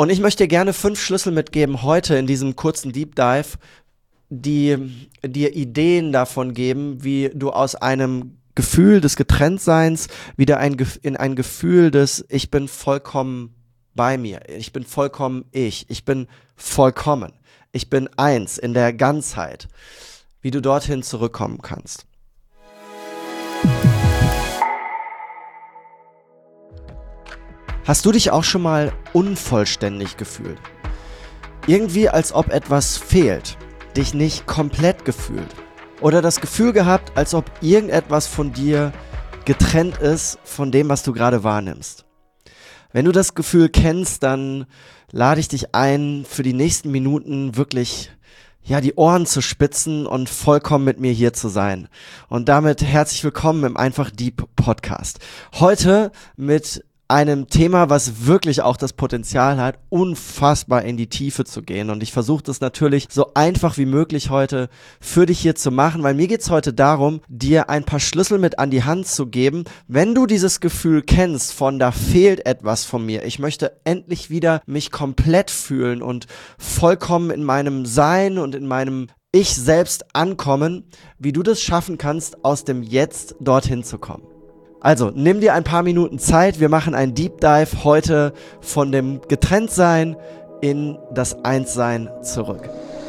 Und ich möchte dir gerne 5 Schlüssel mitgeben heute in diesem kurzen Deep Dive, die dir Ideen davon geben, wie du aus einem Gefühl des Getrenntseins wieder in ein Gefühl des Ich bin vollkommen bei mir, ich bin vollkommen ich bin vollkommen, ich bin eins in der Ganzheit, wie du dorthin zurückkommen kannst. Hast du dich auch schon mal unvollständig gefühlt? Irgendwie als ob etwas fehlt, dich nicht komplett gefühlt. Oder das Gefühl gehabt, als ob irgendetwas von dir getrennt ist von dem, was du gerade wahrnimmst. Wenn du das Gefühl kennst, dann lade ich dich ein, für die nächsten Minuten wirklich die Ohren zu spitzen und vollkommen mit mir hier zu sein. Und damit herzlich willkommen im Einfach Deep Podcast. Heute mit einem Thema, was wirklich auch das Potenzial hat, unfassbar in die Tiefe zu gehen. Und ich versuche das natürlich so einfach wie möglich heute für dich hier zu machen, weil mir geht's heute darum, dir ein paar Schlüssel mit an die Hand zu geben, wenn du dieses Gefühl kennst von da fehlt etwas von mir. Ich möchte endlich wieder mich komplett fühlen und vollkommen in meinem Sein und in meinem Ich selbst ankommen, wie du das schaffen kannst, aus dem Jetzt dorthin zu kommen. Also, nimm dir ein paar Minuten Zeit. Wir machen einen Deep Dive heute von dem Getrenntsein in das Einssein zurück.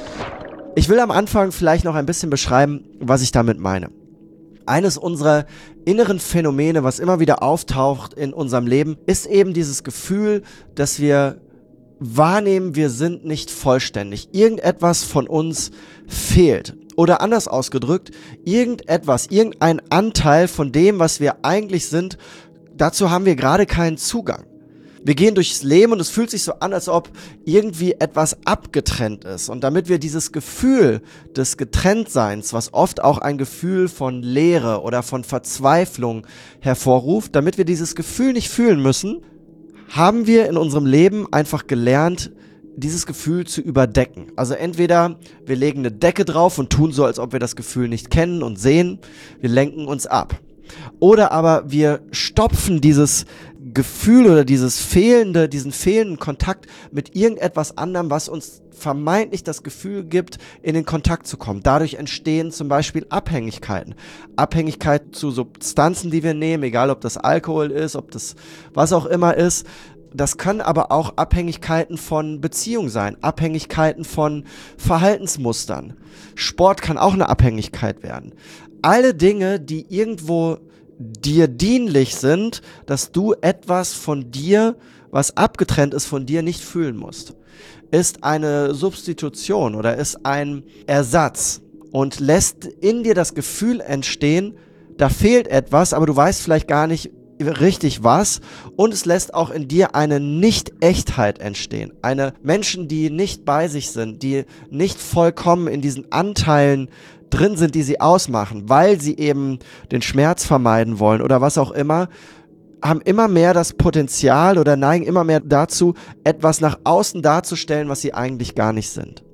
Ich will am Anfang vielleicht noch ein bisschen beschreiben, was ich damit meine. Eines unserer inneren Phänomene, was immer wieder auftaucht in unserem Leben, ist eben dieses Gefühl, dass wir wahrnehmen, wir sind nicht vollständig. Irgendetwas von uns fehlt. Oder anders ausgedrückt, irgendein Anteil von dem, was wir eigentlich sind, dazu haben wir gerade keinen Zugang. Wir gehen durchs Leben und es fühlt sich so an, als ob irgendwie etwas abgetrennt ist. Und damit wir dieses Gefühl des Getrenntseins, was oft auch ein Gefühl von Leere oder von Verzweiflung hervorruft, damit wir dieses Gefühl nicht fühlen müssen, haben wir in unserem Leben einfach gelernt, dieses Gefühl zu überdecken. Also entweder wir legen eine Decke drauf und tun so, als ob wir das Gefühl nicht kennen und sehen, wir lenken uns ab. Oder aber wir stopfen dieses Gefühl oder diesen fehlenden Kontakt mit irgendetwas anderem, was uns vermeintlich das Gefühl gibt, in den Kontakt zu kommen. Dadurch entstehen zum Beispiel Abhängigkeiten. Abhängigkeiten zu Substanzen, die wir nehmen, egal ob das Alkohol ist, ob das was auch immer ist. Das können aber auch Abhängigkeiten von Beziehung sein, Abhängigkeiten von Verhaltensmustern. Sport kann auch eine Abhängigkeit werden. Alle Dinge, die irgendwo dir dienlich sind, dass du etwas von dir, was abgetrennt ist von dir, nicht fühlen musst, ist eine Substitution oder ist ein Ersatz und lässt in dir das Gefühl entstehen, da fehlt etwas, aber du weißt vielleicht gar nicht richtig was, und es lässt auch in dir eine Nicht-Echtheit entstehen. Eine Menschen, die nicht bei sich sind, die nicht vollkommen in diesen Anteilen drin sind, die sie ausmachen, weil sie eben den Schmerz vermeiden wollen oder was auch immer, haben immer mehr das Potenzial oder neigen immer mehr dazu, etwas nach außen darzustellen, was sie eigentlich gar nicht sind.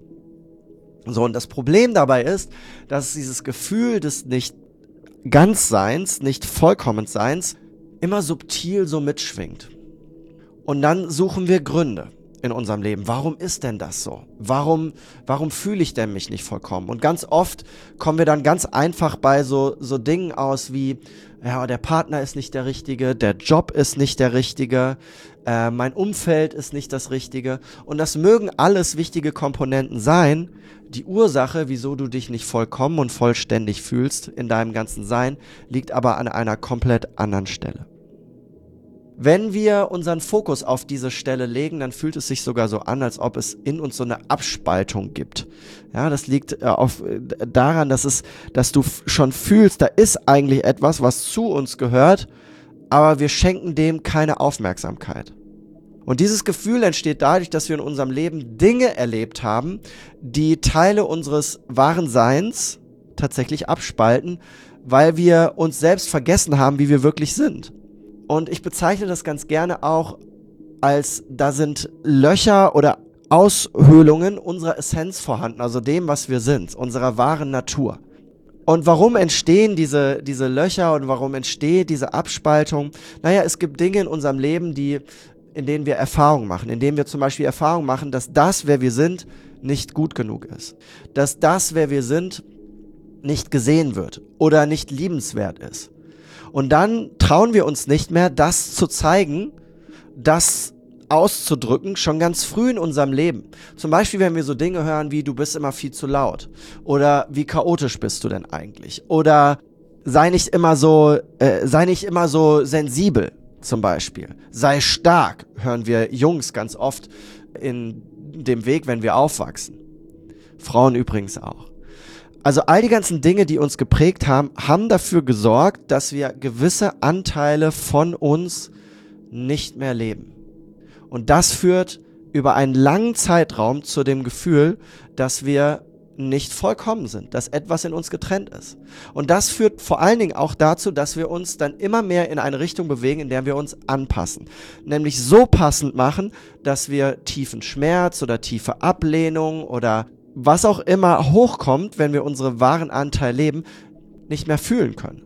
So, und das Problem dabei ist, dass dieses Gefühl des Nicht-Ganzseins, Nicht-Vollkommenseins immer subtil so mitschwingt. Und dann suchen wir Gründe in unserem Leben. Warum ist denn das so? Warum fühle ich denn mich nicht vollkommen? Und ganz oft kommen wir dann ganz einfach bei so Dingen aus wie, ja, der Partner ist nicht der Richtige, der Job ist nicht der Richtige, mein Umfeld ist nicht das Richtige. Und das mögen alles wichtige Komponenten sein. Die Ursache, wieso du dich nicht vollkommen und vollständig fühlst in deinem ganzen Sein, liegt aber an einer komplett anderen Stelle. Wenn wir unseren Fokus auf diese Stelle legen, dann fühlt es sich sogar so an, als ob es in uns so eine Abspaltung gibt. Ja, das liegt daran, dass du schon fühlst, da ist eigentlich etwas, was zu uns gehört, aber wir schenken dem keine Aufmerksamkeit. Und dieses Gefühl entsteht dadurch, dass wir in unserem Leben Dinge erlebt haben, die Teile unseres wahren Seins tatsächlich abspalten, weil wir uns selbst vergessen haben, wie wir wirklich sind. Und ich bezeichne das ganz gerne auch als, da sind Löcher oder Aushöhlungen unserer Essenz vorhanden, also dem, was wir sind, unserer wahren Natur. Und warum entstehen diese Löcher und warum entsteht diese Abspaltung? Naja, es gibt Dinge in unserem Leben, die in denen wir Erfahrungen machen, indem wir zum Beispiel Erfahrungen machen, dass das, wer wir sind, nicht gut genug ist. Dass das, wer wir sind, nicht gesehen wird oder nicht liebenswert ist. Und dann trauen wir uns nicht mehr, das zu zeigen, das auszudrücken, schon ganz früh in unserem Leben. Zum Beispiel, wenn wir so Dinge hören wie, du bist immer viel zu laut. Oder wie chaotisch bist du denn eigentlich? Oder sei nicht immer so sensibel, zum Beispiel. Sei stark, hören wir Jungs ganz oft in dem Weg, wenn wir aufwachsen. Frauen übrigens auch. Also all die ganzen Dinge, die uns geprägt haben, haben dafür gesorgt, dass wir gewisse Anteile von uns nicht mehr leben. Und das führt über einen langen Zeitraum zu dem Gefühl, dass wir nicht vollkommen sind, dass etwas in uns getrennt ist. Und das führt vor allen Dingen auch dazu, dass wir uns dann immer mehr in eine Richtung bewegen, in der wir uns anpassen. Nämlich so passend machen, dass wir tiefen Schmerz oder tiefe Ablehnung oder was auch immer hochkommt, wenn wir unseren wahren Anteil leben, nicht mehr fühlen können.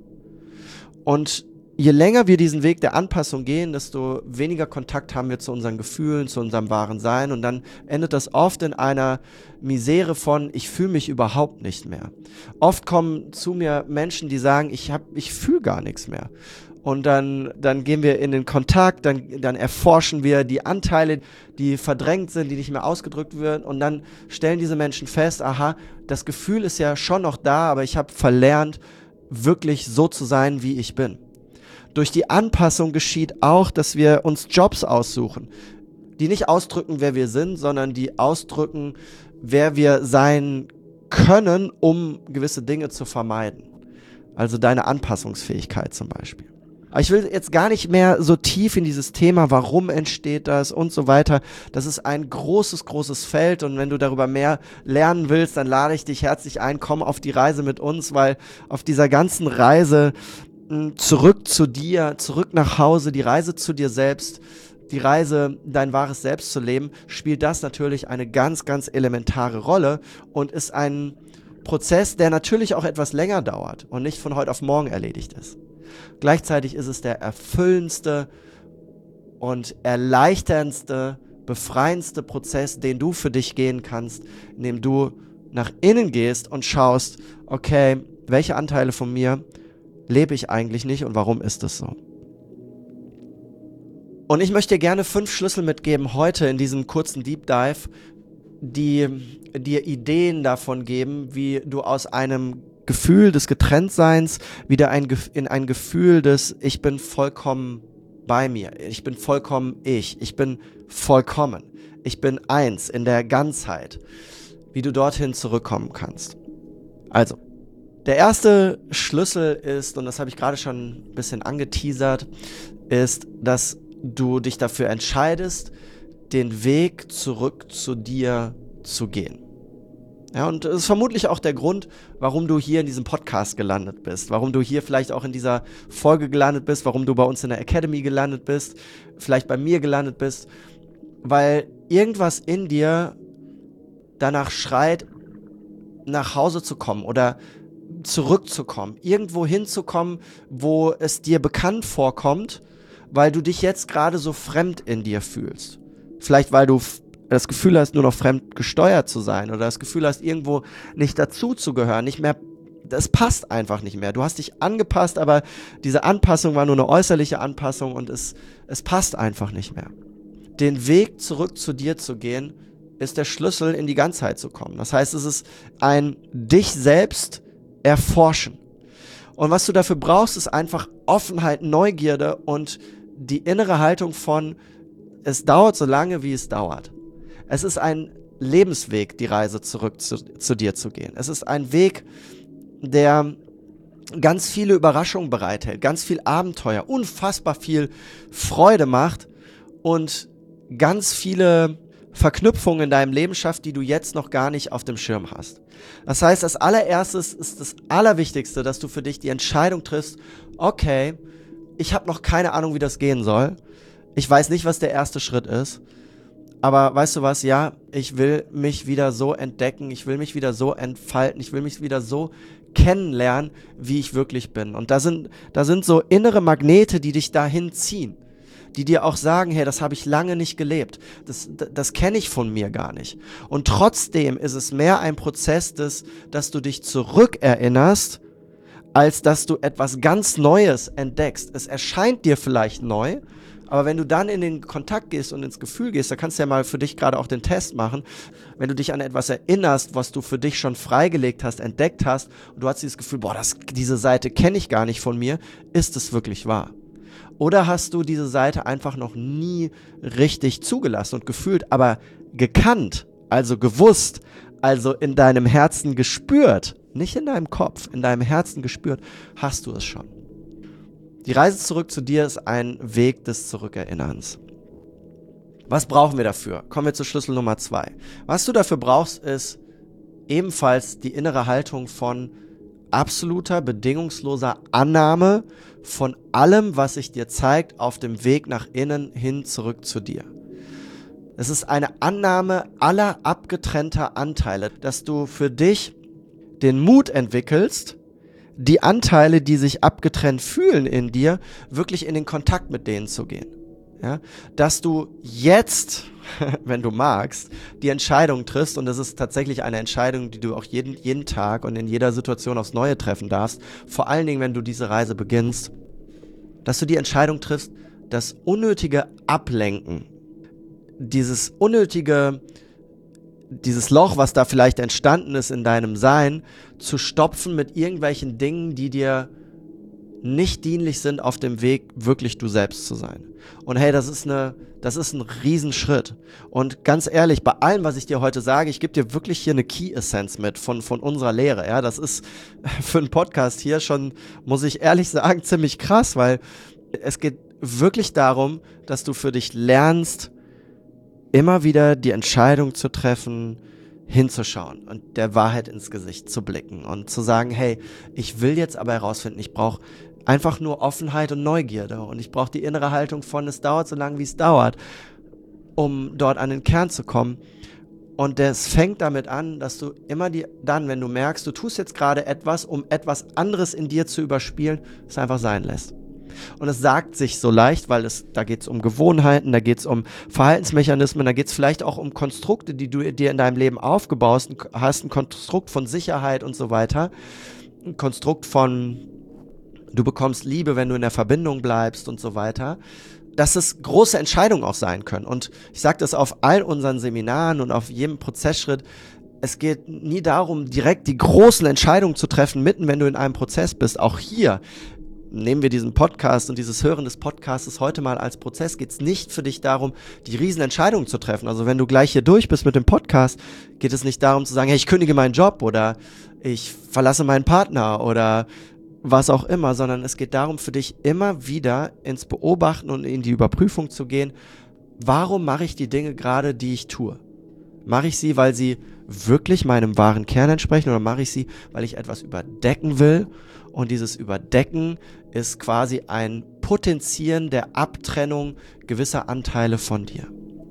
Und je länger wir diesen Weg der Anpassung gehen, desto weniger Kontakt haben wir zu unseren Gefühlen, zu unserem wahren Sein. Und dann endet das oft in einer Misere von, ich fühle mich überhaupt nicht mehr. Oft kommen zu mir Menschen, die sagen, ich fühle gar nichts mehr. Und dann gehen wir in den Kontakt, dann erforschen wir die Anteile, die verdrängt sind, die nicht mehr ausgedrückt werden. Und dann stellen diese Menschen fest, aha, das Gefühl ist ja schon noch da, aber ich habe verlernt, wirklich so zu sein, wie ich bin. Durch die Anpassung geschieht auch, dass wir uns Jobs aussuchen, die nicht ausdrücken, wer wir sind, sondern die ausdrücken, wer wir sein können, um gewisse Dinge zu vermeiden. Also deine Anpassungsfähigkeit zum Beispiel. Aber ich will jetzt gar nicht mehr so tief in dieses Thema, warum entsteht das und so weiter. Das ist ein großes, großes Feld und wenn du darüber mehr lernen willst, dann lade ich dich herzlich ein, komm auf die Reise mit uns, weil auf dieser ganzen Reise zurück zu dir, zurück nach Hause, die Reise zu dir selbst, die Reise, dein wahres Selbst zu leben, spielt das natürlich eine ganz, ganz elementare Rolle und ist ein Prozess, der natürlich auch etwas länger dauert und nicht von heute auf morgen erledigt ist. Gleichzeitig ist es der erfüllendste und erleichterndste, befreiendste Prozess, den du für dich gehen kannst, indem du nach innen gehst und schaust, okay, welche Anteile von mir lebe ich eigentlich nicht und warum ist es so? Und ich möchte dir gerne 5 Schlüssel mitgeben heute in diesem kurzen Deep Dive, die dir Ideen davon geben, wie du aus einem Gefühl des Getrenntseins wieder in ein Gefühl des Ich bin vollkommen bei mir, ich bin vollkommen ich bin vollkommen, ich bin eins in der Ganzheit, wie du dorthin zurückkommen kannst. Also, der erste Schlüssel ist, und das habe ich gerade schon ein bisschen angeteasert, ist, dass du dich dafür entscheidest, den Weg zurück zu dir zu gehen. Ja, und das ist vermutlich auch der Grund, warum du hier in diesem Podcast gelandet bist, warum du hier vielleicht auch in dieser Folge gelandet bist, warum du bei uns in der Academy gelandet bist, vielleicht bei mir gelandet bist, weil irgendwas in dir danach schreit, nach Hause zu kommen oder zurückzukommen, irgendwo hinzukommen, wo es dir bekannt vorkommt, weil du dich jetzt gerade so fremd in dir fühlst. Vielleicht, weil du das Gefühl hast, nur noch fremd gesteuert zu sein oder das Gefühl hast, irgendwo nicht dazu zu gehören, nicht mehr, das passt einfach nicht mehr. Du hast dich angepasst, aber diese Anpassung war nur eine äußerliche Anpassung und es passt einfach nicht mehr. Den Weg zurück zu dir zu gehen, ist der Schlüssel, in die Ganzheit zu kommen. Das heißt, es ist ein dich selbst erforschen. Und was du dafür brauchst, ist einfach Offenheit, Neugierde und die innere Haltung von, es dauert so lange, wie es dauert. Es ist ein Lebensweg, die Reise zurück zu dir zu gehen. Es ist ein Weg, der ganz viele Überraschungen bereithält, ganz viel Abenteuer, unfassbar viel Freude macht und ganz viele Verknüpfungen in deinem Leben schafft, die du jetzt noch gar nicht auf dem Schirm hast. Das heißt, als allererstes ist das Allerwichtigste, dass du für dich die Entscheidung triffst, okay, ich habe noch keine Ahnung, wie das gehen soll. Ich weiß nicht, was der erste Schritt ist. Aber weißt du was, ja, ich will mich wieder so entdecken, ich will mich wieder so entfalten, ich will mich wieder so kennenlernen, wie ich wirklich bin. Und da sind so innere Magnete, die dich dahin ziehen. die dir auch sagen, hey, das habe ich lange nicht gelebt, das kenne ich von mir gar nicht. Und trotzdem ist es mehr ein Prozess, dass du dich zurückerinnerst, als dass du etwas ganz Neues entdeckst. Es erscheint dir vielleicht neu, aber wenn du dann in den Kontakt gehst und ins Gefühl gehst, da kannst du ja mal für dich gerade auch den Test machen, wenn du dich an etwas erinnerst, was du für dich schon freigelegt hast, entdeckt hast, und du hast dieses Gefühl, boah, diese Seite kenne ich gar nicht von mir, ist es wirklich wahr? Oder hast du diese Seite einfach noch nie richtig zugelassen und gefühlt, aber gekannt, also gewusst, also in deinem Herzen gespürt, nicht in deinem Kopf, in deinem Herzen gespürt, hast du es schon. Die Reise zurück zu dir ist ein Weg des Zurückerinnerns. Was brauchen wir dafür? Kommen wir zu Schlüssel Nummer 2. Was du dafür brauchst, ist ebenfalls die innere Haltung von absoluter, bedingungsloser Annahme von allem, was sich dir zeigt, auf dem Weg nach innen hin zurück zu dir. Es ist eine Annahme aller abgetrennter Anteile, dass du für dich den Mut entwickelst, die Anteile, die sich abgetrennt fühlen in dir, wirklich in den Kontakt mit denen zu gehen. Ja? Dass du jetzt, wenn du magst, die Entscheidung triffst, und das ist tatsächlich eine Entscheidung, die du auch jeden Tag und in jeder Situation aufs Neue treffen darfst, vor allen Dingen, wenn du diese Reise beginnst, dass du die Entscheidung triffst, das unnötige Ablenken, dieses Loch, was da vielleicht entstanden ist in deinem Sein, zu stopfen mit irgendwelchen Dingen, die dir nicht dienlich sind auf dem Weg, wirklich du selbst zu sein. Und hey, das ist ein Riesenschritt. Und ganz ehrlich, bei allem, was ich dir heute sage, ich gebe dir wirklich hier eine Key Essence mit von unserer Lehre. Ja, das ist für einen Podcast hier schon, muss ich ehrlich sagen, ziemlich krass, weil es geht wirklich darum, dass du für dich lernst, immer wieder die Entscheidung zu treffen, hinzuschauen und der Wahrheit ins Gesicht zu blicken und zu sagen, hey, ich will jetzt aber herausfinden, ich brauche einfach nur Offenheit und Neugierde und ich brauche die innere Haltung von, es dauert so lange, wie es dauert, um dort an den Kern zu kommen. Und das fängt damit an, dass du immer dann, wenn du merkst, du tust jetzt gerade etwas, um etwas anderes in dir zu überspielen, es einfach sein lässt. Und es sagt sich so leicht, weil da geht es um Gewohnheiten, da geht es um Verhaltensmechanismen, da geht es vielleicht auch um Konstrukte, die du dir in deinem Leben aufgebaut hast, ein Konstrukt von Sicherheit und so weiter, ein Konstrukt von, du bekommst Liebe, wenn du in der Verbindung bleibst und so weiter, dass es große Entscheidungen auch sein können. Und ich sage das auf all unseren Seminaren und auf jedem Prozessschritt, es geht nie darum, direkt die großen Entscheidungen zu treffen, mitten wenn du in einem Prozess bist. Auch hier nehmen wir diesen Podcast und dieses Hören des Podcasts heute mal als Prozess, geht es nicht für dich darum, die riesen Entscheidungen zu treffen. Also wenn du gleich hier durch bist mit dem Podcast, geht es nicht darum zu sagen, hey, ich kündige meinen Job oder ich verlasse meinen Partner oder was auch immer, sondern es geht darum, für dich immer wieder ins Beobachten und in die Überprüfung zu gehen, warum mache ich die Dinge gerade, die ich tue? Mache ich sie, weil sie wirklich meinem wahren Kern entsprechen, oder mache ich sie, weil ich etwas überdecken will? Und dieses Überdecken ist quasi ein Potenzieren der Abtrennung gewisser Anteile von dir.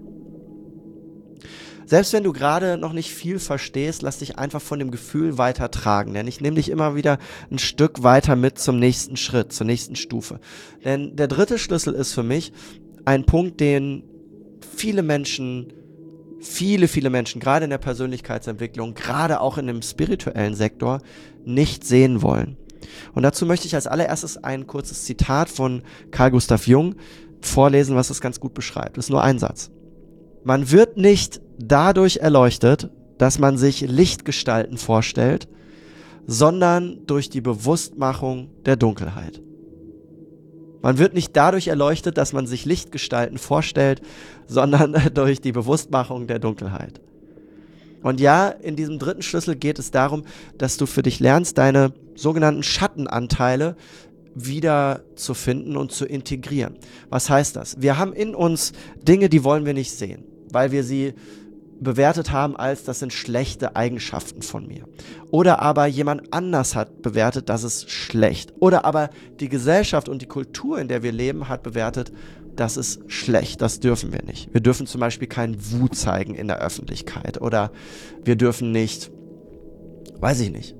Selbst wenn du gerade noch nicht viel verstehst, lass dich einfach von dem Gefühl weiter tragen. Denn ich nehme dich immer wieder ein Stück weiter mit zum nächsten Schritt, zur nächsten Stufe. Denn der dritte Schlüssel ist für mich ein Punkt, den viele Menschen, gerade in der Persönlichkeitsentwicklung, gerade auch in dem spirituellen Sektor, nicht sehen wollen. Und dazu möchte ich als allererstes ein kurzes Zitat von Carl Gustav Jung vorlesen, was das ganz gut beschreibt. Das ist nur ein Satz. Man wird nicht dadurch erleuchtet, dass man sich Lichtgestalten vorstellt, sondern durch die Bewusstmachung der Dunkelheit. Man wird nicht dadurch erleuchtet, dass man sich Lichtgestalten vorstellt, sondern durch die Bewusstmachung der Dunkelheit. Und ja, in diesem dritten Schlüssel geht es darum, dass du für dich lernst, deine sogenannten Schattenanteile wieder zu finden und zu integrieren. Was heißt das? Wir haben in uns Dinge, die wollen wir nicht sehen, weil wir sie bewertet haben als, das sind schlechte Eigenschaften von mir. Oder aber jemand anders hat bewertet, das ist schlecht. Oder aber die Gesellschaft und die Kultur, in der wir leben, hat bewertet, das ist schlecht, das dürfen wir nicht. Wir dürfen zum Beispiel keinen Wut zeigen in der Öffentlichkeit. Oder wir dürfen nicht, weiß ich nicht,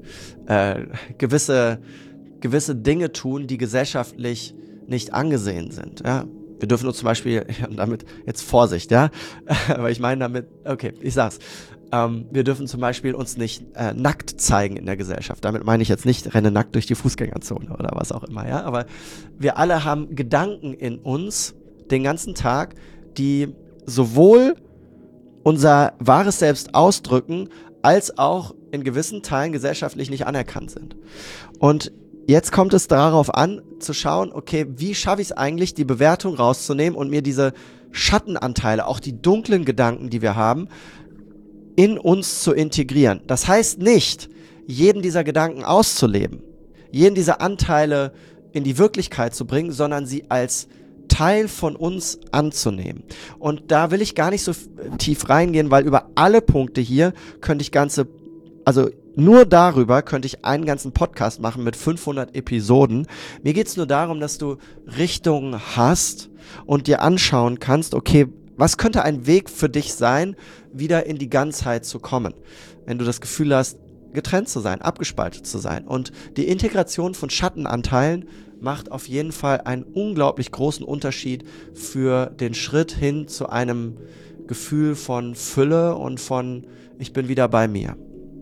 gewisse Dinge tun, die gesellschaftlich nicht angesehen sind. Ja? Wir dürfen uns zum Beispiel, und damit, jetzt Vorsicht, ja, aber ich meine damit, okay, ich sag's, wir dürfen zum Beispiel uns nicht nackt zeigen in der Gesellschaft. Damit meine ich jetzt nicht, renne nackt durch die Fußgängerzone oder was auch immer, ja, aber wir alle haben Gedanken in uns den ganzen Tag, die sowohl unser wahres Selbst ausdrücken, als auch in gewissen Teilen gesellschaftlich nicht anerkannt sind. Und jetzt kommt es darauf an, zu schauen, okay, wie schaffe ich es eigentlich, die Bewertung rauszunehmen und mir diese Schattenanteile, auch die dunklen Gedanken, die wir haben, in uns zu integrieren. Das heißt nicht, jeden dieser Gedanken auszuleben, jeden dieser Anteile in die Wirklichkeit zu bringen, sondern sie als Teil von uns anzunehmen. Und da will ich gar nicht so tief reingehen, weil über alle Punkte hier könnte ich nur darüber könnte ich einen ganzen Podcast machen mit 500 Episoden. Mir geht's nur darum, dass du Richtungen hast und dir anschauen kannst, okay, was könnte ein Weg für dich sein, wieder in die Ganzheit zu kommen? Wenn du das Gefühl hast, getrennt zu sein, abgespaltet zu sein. Und die Integration von Schattenanteilen macht auf jeden Fall einen unglaublich großen Unterschied für den Schritt hin zu einem Gefühl von Fülle und von ich bin wieder bei mir.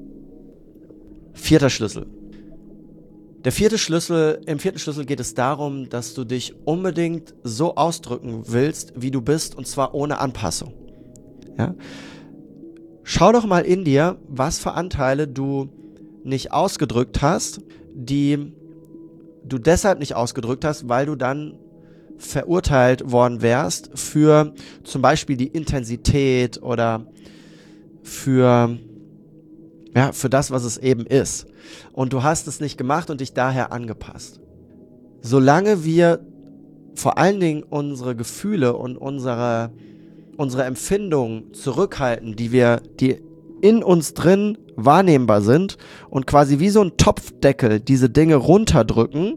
4. Schlüssel. Im 4. Schlüssel geht es darum, dass du dich unbedingt so ausdrücken willst, wie du bist, und zwar ohne Anpassung. Ja? Schau doch mal in dir, was für Anteile du nicht ausgedrückt hast, die du deshalb nicht ausgedrückt hast, weil du dann verurteilt worden wärst für zum Beispiel die Intensität oder für das, was es eben ist. Und du hast es nicht gemacht und dich daher angepasst. Solange wir vor allen Dingen unsere Gefühle und unsere Empfindungen zurückhalten, die in uns drin wahrnehmbar sind und quasi wie so ein Topfdeckel diese Dinge runterdrücken,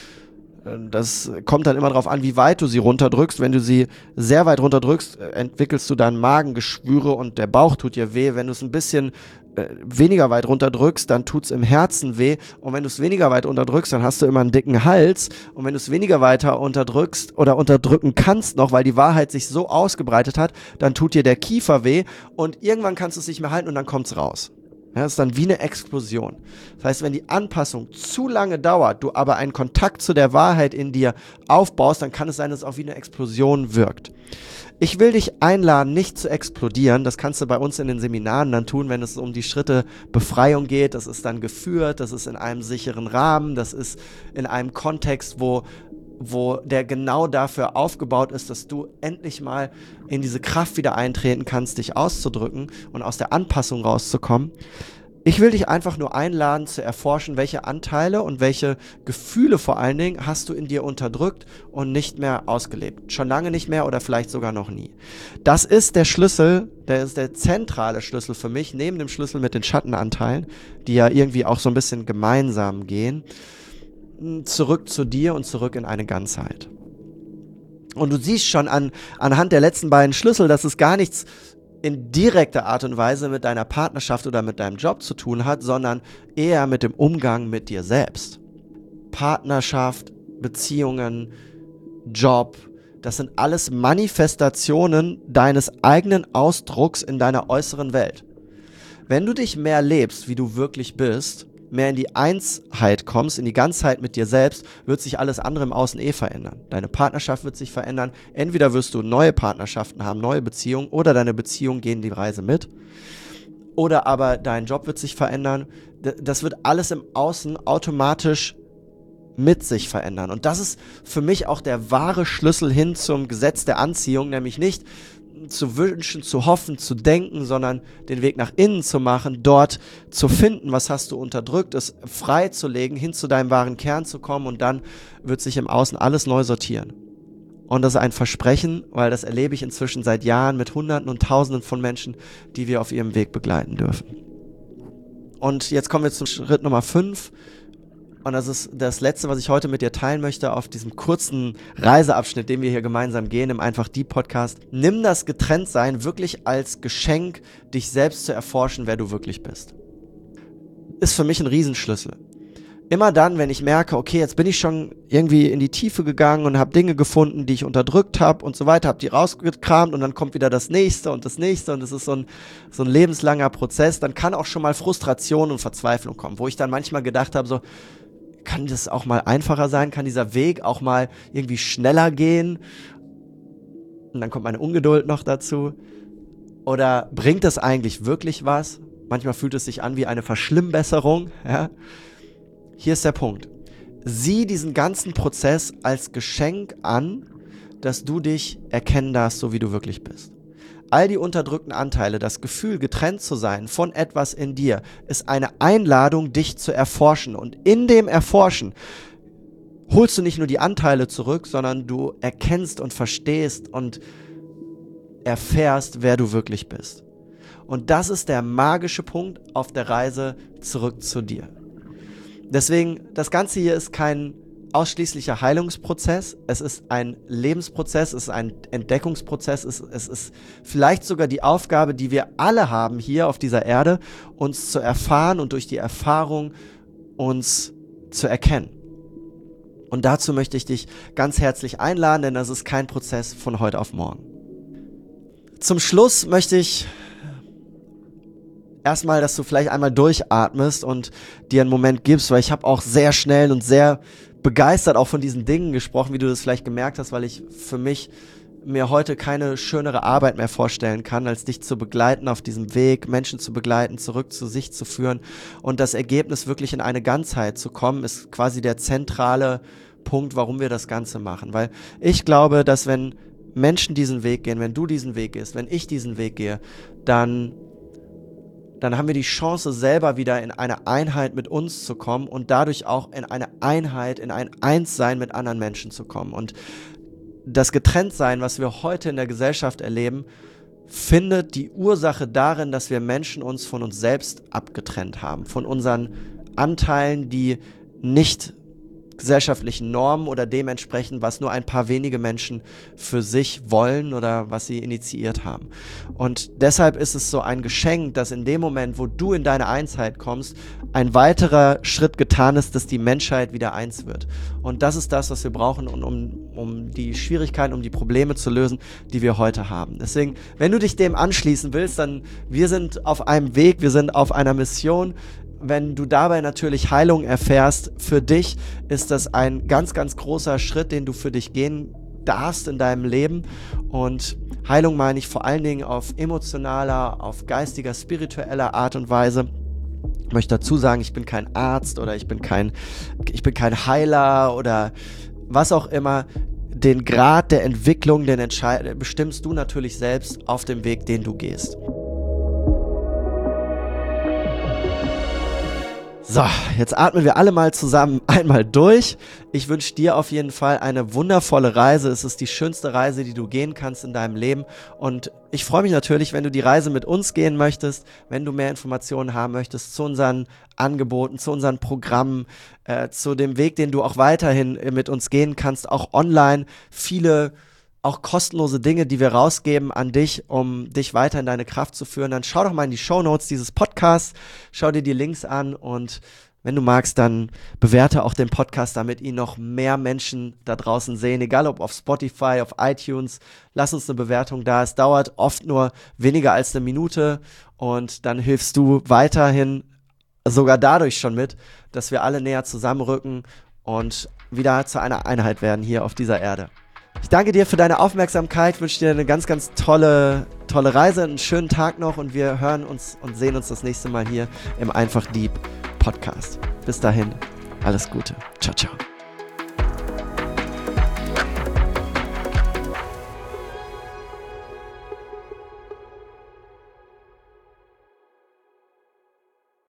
das kommt dann immer darauf an, wie weit du sie runterdrückst. Wenn du sie sehr weit runterdrückst, entwickelst du dann Magengeschwüre und der Bauch tut dir weh. Wenn du es ein bisschen weniger weit runterdrückst, dann tut's im Herzen weh. Und wenn du es weniger weit unterdrückst, dann hast du immer einen dicken Hals. Und wenn du es weniger weiter unterdrückst oder unterdrücken kannst noch, weil die Wahrheit sich so ausgebreitet hat, dann tut dir der Kiefer weh und irgendwann kannst du es nicht mehr halten und dann kommt's raus. Ja, das ist dann wie eine Explosion. Das heißt, wenn die Anpassung zu lange dauert, du aber einen Kontakt zu der Wahrheit in dir aufbaust, dann kann es sein, dass es auch wie eine Explosion wirkt. Ich will dich einladen, nicht zu explodieren. Das kannst du bei uns in den Seminaren dann tun, wenn es um die Schritte Befreiung geht. Das ist dann geführt, das ist in einem sicheren Rahmen, das ist in einem Kontext, wo der genau dafür aufgebaut ist, dass du endlich mal in diese Kraft wieder eintreten kannst, dich auszudrücken und aus der Anpassung rauszukommen. Ich will dich einfach nur einladen, zu erforschen, welche Anteile und welche Gefühle vor allen Dingen hast du in dir unterdrückt und nicht mehr ausgelebt. Schon lange nicht mehr oder vielleicht sogar noch nie. Das ist der Schlüssel, der ist der zentrale Schlüssel für mich, neben dem Schlüssel mit den Schattenanteilen, die ja irgendwie auch so ein bisschen gemeinsam gehen, zurück zu dir und zurück in eine Ganzheit. Und du siehst schon anhand der letzten beiden Schlüssel, dass es gar nichts in direkter Art und Weise mit deiner Partnerschaft oder mit deinem Job zu tun hat, sondern eher mit dem Umgang mit dir selbst. Partnerschaft, Beziehungen, Job, das sind alles Manifestationen deines eigenen Ausdrucks in deiner äußeren Welt. Wenn du dich mehr lebst, wie du wirklich bist, mehr in die Einsheit kommst, in die Ganzheit mit dir selbst, wird sich alles andere im Außen verändern. Deine Partnerschaft wird sich verändern. Entweder wirst du neue Partnerschaften haben, neue Beziehungen, oder deine Beziehungen gehen die Reise mit. Oder aber dein Job wird sich verändern. Das wird alles im Außen automatisch mit sich verändern. Und das ist für mich auch der wahre Schlüssel hin zum Gesetz der Anziehung, nämlich nicht zu wünschen, zu hoffen, zu denken, sondern den Weg nach innen zu machen, dort zu finden, was hast du unterdrückt, es freizulegen, hin zu deinem wahren Kern zu kommen, und dann wird sich im Außen alles neu sortieren. Und das ist ein Versprechen, weil das erlebe ich inzwischen seit Jahren mit Hunderten und Tausenden von Menschen, die wir auf ihrem Weg begleiten dürfen. Und jetzt kommen wir zum Schritt Nummer 5. Und das ist das Letzte, was ich heute mit dir teilen möchte auf diesem kurzen Reiseabschnitt, den wir hier gemeinsam gehen, im Einfach Die Podcast. Nimm das Getrenntsein wirklich als Geschenk, dich selbst zu erforschen, wer du wirklich bist. Ist für mich ein Riesenschlüssel. immer dann, wenn ich merke, okay, jetzt bin ich schon irgendwie in die Tiefe gegangen und habe Dinge gefunden, die ich unterdrückt habe und so weiter, habe die rausgekramt und dann kommt wieder das Nächste und es ist so ein lebenslanger Prozess, dann kann auch schon mal Frustration und Verzweiflung kommen, wo ich dann manchmal gedacht habe, so, kann das auch mal einfacher sein, kann dieser Weg auch mal irgendwie schneller gehen? Und dann kommt meine Ungeduld noch dazu. Oder bringt das eigentlich wirklich was? Manchmal fühlt es sich an wie eine Verschlimmbesserung, ja? Hier ist der Punkt. Sieh diesen ganzen Prozess als Geschenk an, dass du dich erkennen darfst, so wie du wirklich bist. All die unterdrückten Anteile, das Gefühl, getrennt zu sein von etwas in dir, ist eine Einladung, dich zu erforschen. Und in dem Erforschen holst du nicht nur die Anteile zurück, sondern du erkennst und verstehst und erfährst, wer du wirklich bist. Und das ist der magische Punkt auf der Reise zurück zu dir. Deswegen, das Ganze hier ist kein ausschließlicher Heilungsprozess, es ist ein Lebensprozess, es ist ein Entdeckungsprozess, es ist vielleicht sogar die Aufgabe, die wir alle haben hier auf dieser Erde, uns zu erfahren und durch die Erfahrung uns zu erkennen. Und dazu möchte ich dich ganz herzlich einladen, denn das ist kein Prozess von heute auf morgen. Zum Schluss möchte ich erstmal, dass du vielleicht einmal durchatmest und dir einen Moment gibst, weil ich habe auch sehr schnell und sehr begeistert auch von diesen Dingen gesprochen, wie du das vielleicht gemerkt hast, weil ich für mich mir heute keine schönere Arbeit mehr vorstellen kann, als dich zu begleiten auf diesem Weg, Menschen zu begleiten, zurück zu sich zu führen und das Ergebnis wirklich in eine Ganzheit zu kommen, ist quasi der zentrale Punkt, warum wir das Ganze machen, weil ich glaube, dass wenn Menschen diesen Weg gehen, wenn du diesen Weg gehst, wenn ich diesen Weg gehe, dann haben wir die Chance, selber wieder in eine Einheit mit uns zu kommen und dadurch auch in eine Einheit, in ein Einssein mit anderen Menschen zu kommen. Und das Getrenntsein, was wir heute in der Gesellschaft erleben, findet die Ursache darin, dass wir Menschen uns von uns selbst abgetrennt haben, von unseren Anteilen, die nicht gesellschaftlichen Normen oder dementsprechend, was nur ein paar wenige Menschen für sich wollen oder was sie initiiert haben. Und deshalb ist es so ein Geschenk, dass in dem Moment, wo du in deine Einsheit kommst, ein weiterer Schritt getan ist, dass die Menschheit wieder eins wird. Und das ist das, was wir brauchen, um die Schwierigkeiten, um die Probleme zu lösen, die wir heute haben. Deswegen, wenn du dich dem anschließen willst, dann wir sind auf einem Weg, wir sind auf einer Mission. Wenn du dabei natürlich Heilung erfährst, für dich ist das ein ganz, ganz großer Schritt, den du für dich gehen darfst in deinem Leben. Und Heilung meine ich vor allen Dingen auf emotionaler, auf geistiger, spiritueller Art und Weise. Ich möchte dazu sagen, ich bin kein Arzt oder ich bin kein Heiler oder was auch immer. Den Grad der Entwicklung, den bestimmst du natürlich selbst auf dem Weg, den du gehst. So, jetzt atmen wir alle mal zusammen einmal durch. Ich wünsche dir auf jeden Fall eine wundervolle Reise. Es ist die schönste Reise, die du gehen kannst in deinem Leben. Und ich freue mich natürlich, wenn du die Reise mit uns gehen möchtest, wenn du mehr Informationen haben möchtest zu unseren Angeboten, zu unseren Programmen, zu dem Weg, den du auch weiterhin mit uns gehen kannst, auch online. Viele auch kostenlose Dinge, die wir rausgeben an dich, um dich weiter in deine Kraft zu führen, dann schau doch mal in die Shownotes dieses Podcasts, schau dir die Links an und wenn du magst, dann bewerte auch den Podcast, damit ihn noch mehr Menschen da draußen sehen, egal ob auf Spotify, auf iTunes, lass uns eine Bewertung da, es dauert oft nur weniger als eine Minute und dann hilfst du weiterhin sogar dadurch schon mit, dass wir alle näher zusammenrücken und wieder zu einer Einheit werden hier auf dieser Erde. Ich danke dir für deine Aufmerksamkeit, wünsche dir eine ganz, ganz tolle Reise, einen schönen Tag noch und wir hören uns und sehen uns das nächste Mal hier im Einfach Deep Podcast. Bis dahin, alles Gute. Ciao, ciao.